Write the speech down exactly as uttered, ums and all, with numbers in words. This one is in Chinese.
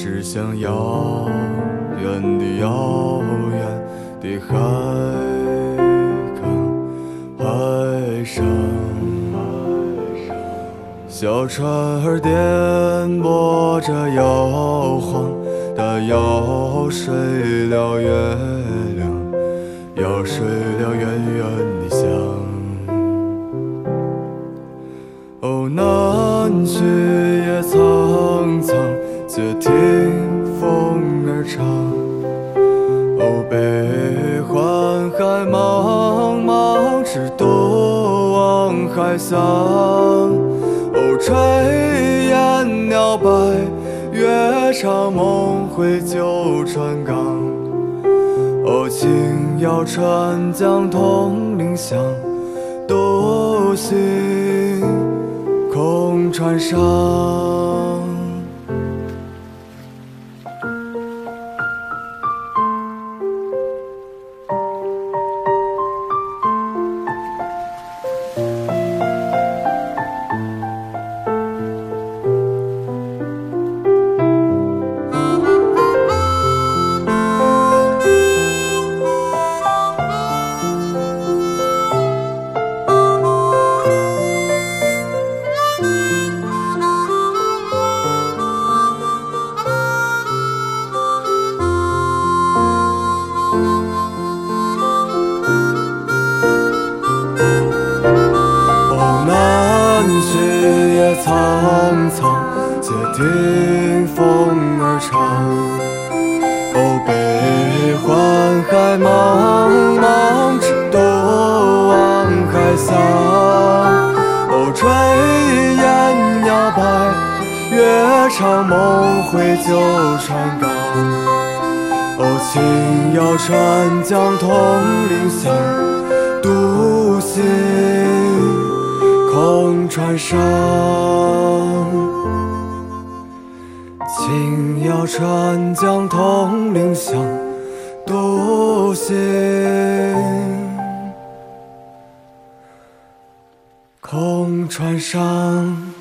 驶向遥远的遥远的海港，海上，小船儿颠簸着摇晃，它摇睡了月亮，摇睡了远远的乡。哦，南去也苍苍，且听风儿唱。哦，北环海茫茫，只独望海响。哦，炊烟袅白，月长梦回旧船港。哦，轻摇船桨铜铃响，独行空船上。雪也苍苍，且听风儿唱。哦，北环海茫茫，只独望海响。哦，炊烟袅白，月长梦回旧船港。哦，轻摇船桨铜铃响，独行空船上。轻摇船桨铜铃响，独行空船上。